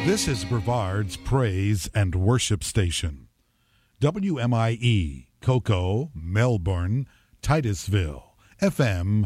This is Brevard's Praise and Worship Station. WMIE, Cocoa, Melbourne, Titusville, FM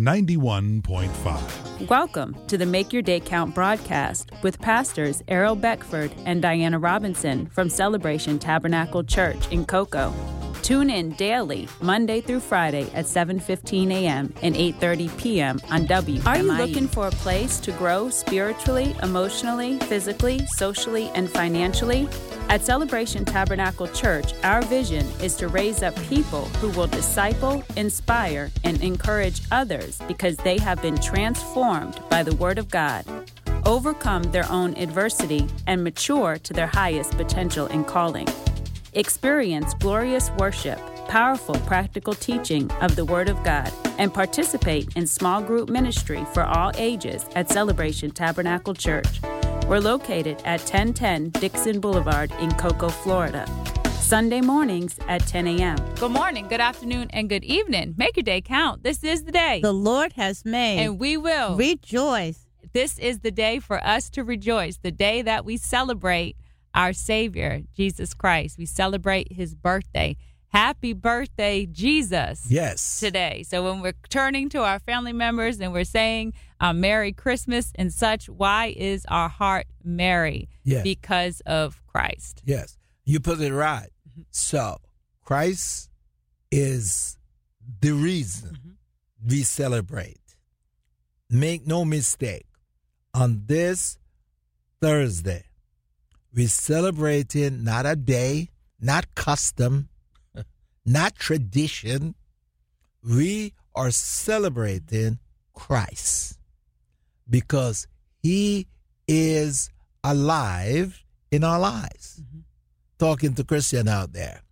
91.5. Welcome to the Make Your Day Count broadcast with pastors Errol Beckford and Diana Robinson from Celebration Tabernacle Church in Cocoa. Tune in daily, Monday through Friday at 7:15 a.m. and 8:30 p.m. on WMIE. Are you looking for a place to grow spiritually, emotionally, physically, socially, and financially? At Celebration Tabernacle Church, our vision is to raise up people who will disciple, inspire, and encourage others because they have been transformed by the Word of God, overcome their own adversity, and mature to their highest potential and calling. Experience glorious worship, powerful practical teaching of the Word of God, and participate in small group ministry for all ages at Celebration Tabernacle Church. We're located at 1010 Dixon Boulevard in Cocoa, Florida. Sunday mornings at 10 a.m. Good morning, good afternoon, and good evening. Make your day count. This is the day the Lord has made, and we will rejoice. This is the day for us to rejoice, the day that we celebrate our Savior, Jesus Christ. We celebrate his birthday. Happy birthday, Jesus. Yes. Today. So when we're turning to our family members and we're saying Merry Christmas and such, why is our heart merry? Yes. Because of Christ. Yes. You put it right. Mm-hmm. So Christ is the reason we celebrate. Make no mistake. On this Thursday, we're celebrating not a day, not custom, not tradition. We are celebrating Christ because he is alive in our lives. Mm-hmm. Talking to Christian out there.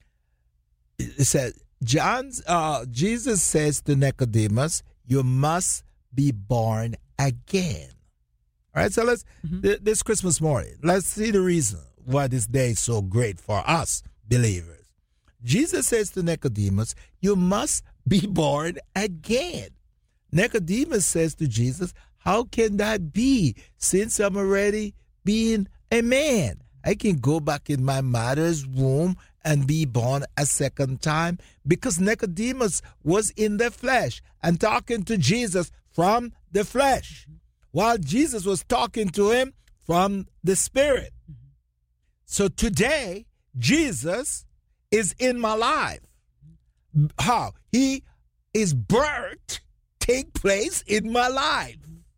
It said, Jesus says to Nicodemus, you must be born again. All right, so let's, this Christmas morning, let's see the reason why this day is so great for us believers. Jesus says to Nicodemus, you must be born again. Nicodemus says to Jesus, how can that be since I'm already being a man? I can go back in my mother's womb and be born a second time, because Nicodemus was in the flesh and talking to Jesus from the flesh, while Jesus was talking to him from the Spirit. So today, Jesus is in my life. How? He is birth take place in my life.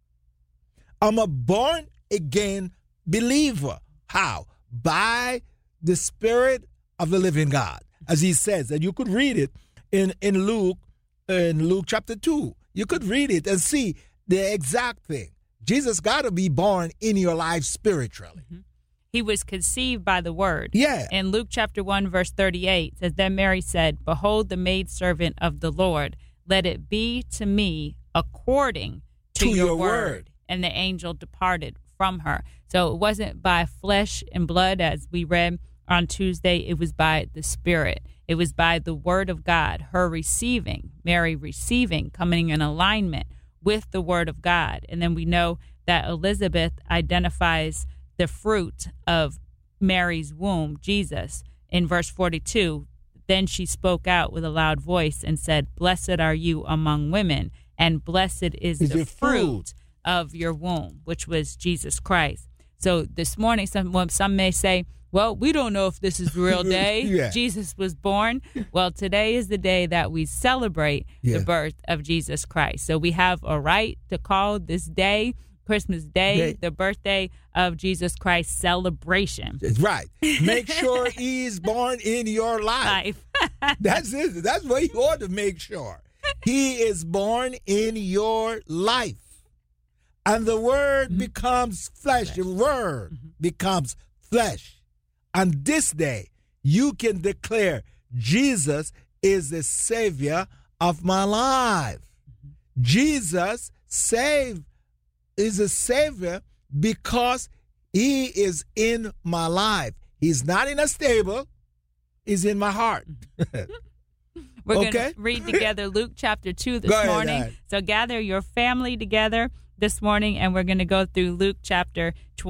I'm a born again believer. How? By the Spirit of the living God. As he says, and you could read it in Luke chapter 2. You could read it and see the exact thing. Jesus got to be born in your life spiritually. Mm-hmm. He was conceived by the word. Yeah. In Luke chapter 1, verse 38, it says, then Mary said, behold the maidservant of the Lord, let it be to me according to your word. And the angel departed from her. So it wasn't by flesh and blood, as we read on Tuesday. It was by the Spirit. It was by the word of God, her receiving, Mary receiving, coming in alignment with the word of God. And then we know that Elizabeth identifies the fruit of Mary's womb, Jesus. In verse 42, then she spoke out with a loud voice and said, blessed are you among women, and blessed is the fruit of your womb, which was Jesus Christ. So this morning, some may say, well, we don't know if this is the real day. Yeah. Jesus was born. Well, today is the day that we celebrate the birth of Jesus Christ. So we have a right to call this day Christmas Day, the birthday of Jesus Christ celebration. That's right. Make sure he's born in your life. That's it. That's what you ought to make sure. He is born in your life. And the word becomes flesh. The word becomes flesh. On this day, you can declare Jesus is the Savior of my life. Jesus is a Savior because he is in my life. He's not in a stable. He's in my heart. We're going to read together Luke chapter 2 this morning. So gather your family together this morning, and we're going to go through Luke chapter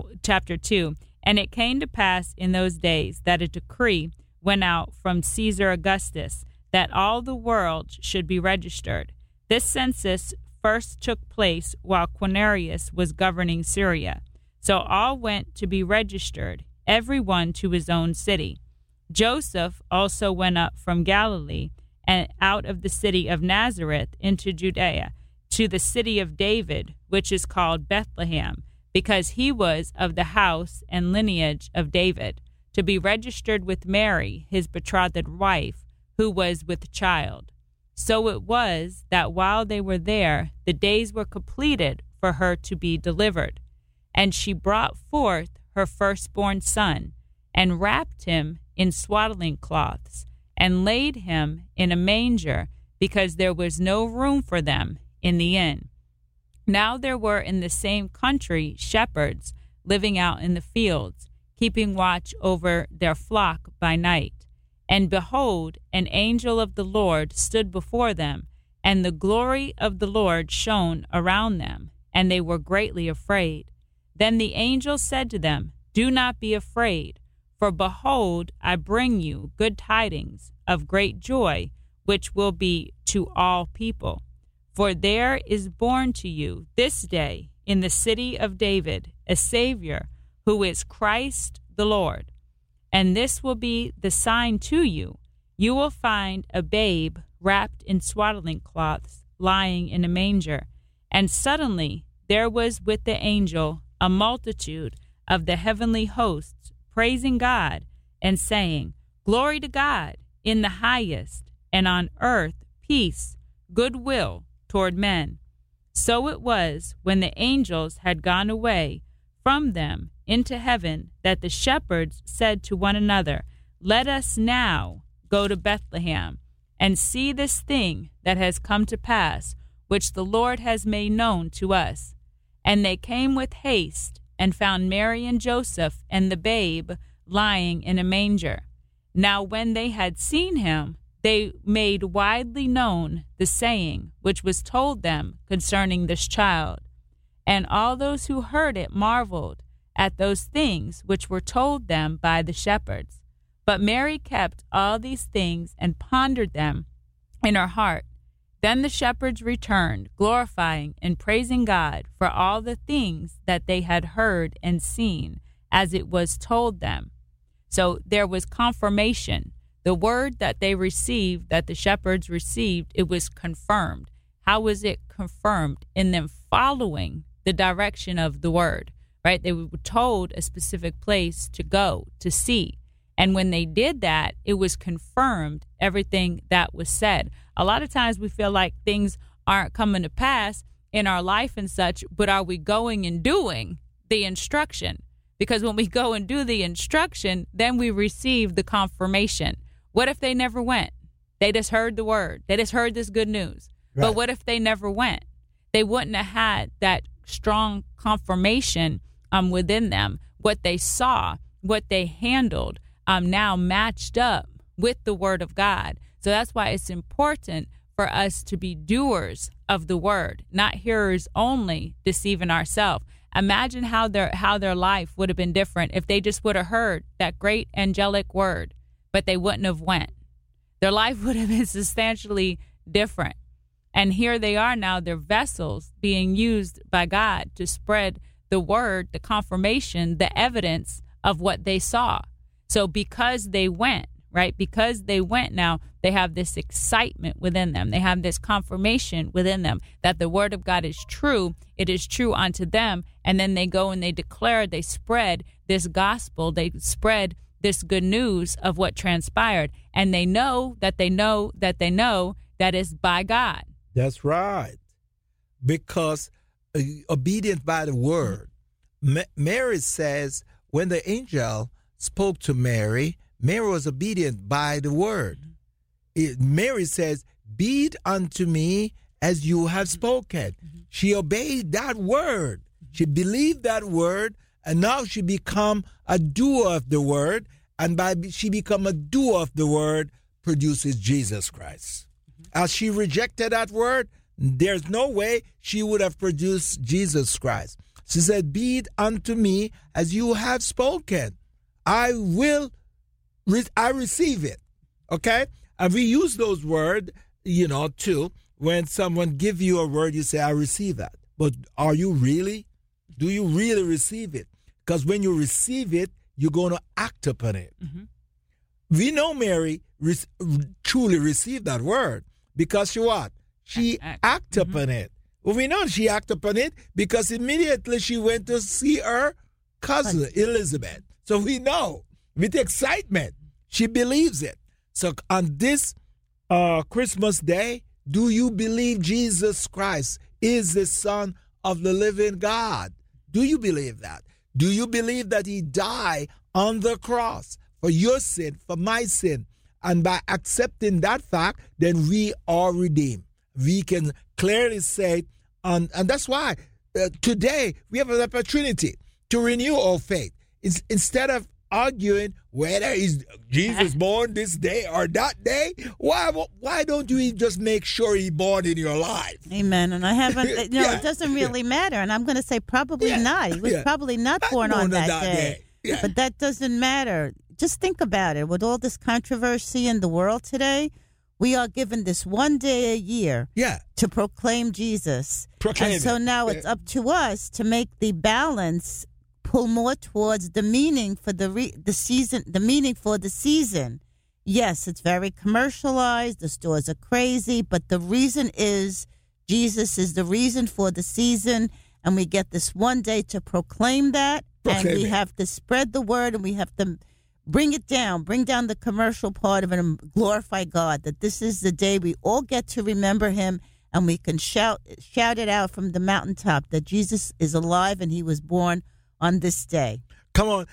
2. And it came to pass in those days that a decree went out from Caesar Augustus that all the world should be registered. This census first took place while Quirinius was governing Syria. So all went to be registered, every one to his own city. Joseph also went up from Galilee and out of the city of Nazareth into Judea, to the city of David, which is called Bethlehem, because he was of the house and lineage of David, to be registered with Mary, his betrothed wife, who was with child. So it was that while they were there, the days were completed for her to be delivered. And she brought forth her firstborn son, and wrapped him in swaddling cloths, and laid him in a manger, because there was no room for them in the inn. Now there were in the same country shepherds living out in the fields, keeping watch over their flock by night. And behold, an angel of the Lord stood before them, and the glory of the Lord shone around them, and they were greatly afraid. Then the angel said to them, Do not be afraid, for behold, I bring you good tidings of great joy, which will be to all people. For there is born to you this day in the city of David a Savior, who is Christ the Lord. And this will be the sign to you. You will find a babe wrapped in swaddling cloths, lying in a manger. And suddenly there was with the angel a multitude of the heavenly hosts, praising God and saying, Glory to God in the highest, and on earth peace, goodwill toward men. So it was, when the angels had gone away from them into heaven, that the shepherds said to one another, Let us now go to Bethlehem, and see this thing that has come to pass, which the Lord has made known to us. And they came with haste, and found Mary and Joseph and the babe lying in a manger. Now when they had seen him, they made widely known the saying which was told them concerning this child. And all those who heard it marveled at those things which were told them by the shepherds. But Mary kept all these things and pondered them in her heart. Then the shepherds returned, glorifying and praising God for all the things that they had heard and seen, as it was told them. So there was confirmation. The word that they received, that the shepherds received, it was confirmed. How was it confirmed? In them following the direction of the word, right? They were told a specific place to go, to see. And when they did that, it was confirmed, everything that was said. A lot of times we feel like things aren't coming to pass in our life and such, but are we going and doing the instruction? Because when we go and do the instruction, then we receive the confirmation. What if they never went? They just heard the word. They just heard this good news. Right. But what if they never went? They wouldn't have had that strong confirmation within them. What they saw, what they handled, now matched up with the word of God. So that's why it's important for us to be doers of the word, not hearers only, deceiving ourselves. Imagine how their life would have been different if they just would have heard that great angelic word, but they wouldn't have went. Their life would have been substantially different. And here they are now, they're vessels being used by God to spread the word, the confirmation, the evidence of what they saw. So because they went, right? Because they went now, they have this excitement within them. They have this confirmation within them that the word of God is true. It is true unto them. And then they go and they declare, they spread this gospel. They spread this good news of what transpired. And they know that they know that they know that is by God. That's right. Because obedient by the word. Mary says when the angel spoke to Mary, Mary was obedient by the word. Mary says, be it unto me as you have spoken. She obeyed that word. She believed that word, and now she become a doer of the word, and by she become a doer of the word produces Jesus Christ. As she rejected that word, there's no way she would have produced Jesus Christ. She said, be it unto me as you have spoken. I receive it. Okay? And we use those words, too. When someone give you a word, you say, I receive that. But are you really? Do you really receive it? Because when you receive it, you're going to act upon it. Mm-hmm. We know Mary truly received that word because she acted upon it. Well, we know she acted upon it because immediately she went to see her cousin, Elizabeth. So we know with excitement, she believes it. So on this Christmas day, do you believe Jesus Christ is the Son of the living God? Do you believe that? Do you believe that he died on the cross for your sin, for my sin? And by accepting that fact, then we are redeemed. We can clearly say, and that's why today we have an opportunity to renew our faith. Instead of arguing whether is Jesus born this day or that day, why don't we just make sure he's born in your life? Amen. And I haven't, it doesn't really matter. And I'm going to say probably not. He was probably not born on that day. Yeah. But that doesn't matter. Just think about it. With all this controversy in the world today, we are given this one day a year to proclaim Jesus. So now it's up to us to make the balance pull more towards the meaning for the season, the meaning for the season. Yes, it's very commercialized. The stores are crazy, but the reason is Jesus is the reason for the season, and we get this one day to proclaim that, and we have to spread the word, and we have to bring down the commercial part of it, and glorify God, that this is the day we all get to remember him, and we can shout it out from the mountaintop that Jesus is alive and he was born on this day. Come on.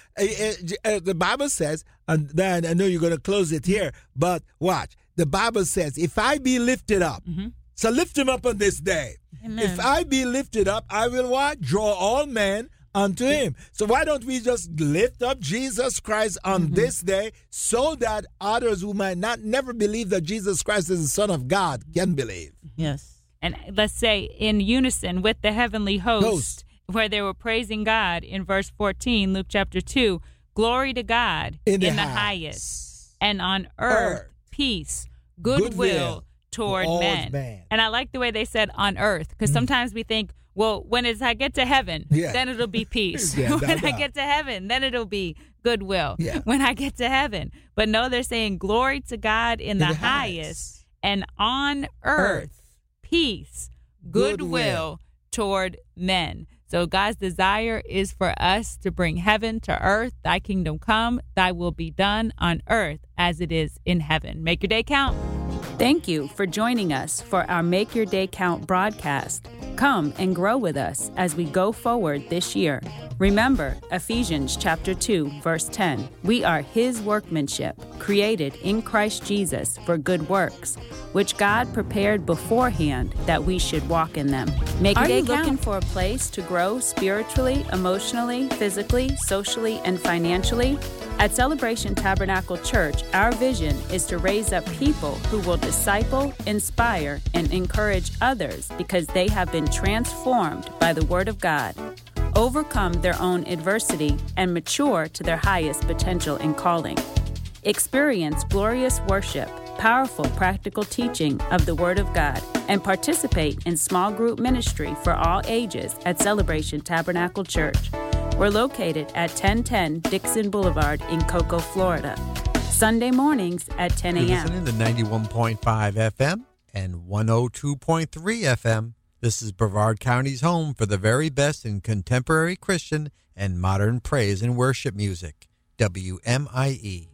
The Bible says, and then I know you're going to close it here, but watch. The Bible says, if I be lifted up, so lift him up on this day. Amen. If I be lifted up, I will what? Draw all men unto him. So why don't we just lift up Jesus Christ on this day so that others who might never believe that Jesus Christ is the Son of God can believe? Yes. And let's say in unison with the heavenly host. Where they were praising God in verse 14, Luke chapter 2, glory to God in the highest, and on earth peace, goodwill toward men. And I like the way they said on earth, because sometimes we think, well, when I get to heaven, then it'll be peace. When I get to heaven, then it'll be goodwill. When I get to heaven. But no, they're saying glory to God in the highest, and on earth peace, goodwill toward men. So God's desire is for us to bring heaven to earth. Thy kingdom come, thy will be done on earth as it is in heaven. Make your day count. Thank you for joining us for our Make Your Day Count broadcast. Come and grow with us as we go forward this year. Remember Ephesians chapter 2, verse 10. We are his workmanship, created in Christ Jesus for good works, which God prepared beforehand that we should walk in them. Make your day count. Are you looking for a place to grow spiritually, emotionally, physically, socially, and financially? At Celebration Tabernacle Church, our vision is to raise up people who will disciple, inspire, and encourage others because they have been transformed by the Word of God, overcome their own adversity, and mature to their highest potential and calling. Experience glorious worship, powerful practical teaching of the Word of God, and participate in small group ministry for all ages at Celebration Tabernacle Church. We're located at 1010 Dixon Boulevard in Cocoa, Florida. Sunday mornings at 10 a.m. You're listening to 91.5 FM and 102.3 FM. This is Brevard County's home for the very best in contemporary Christian and modern praise and worship music. WMIE.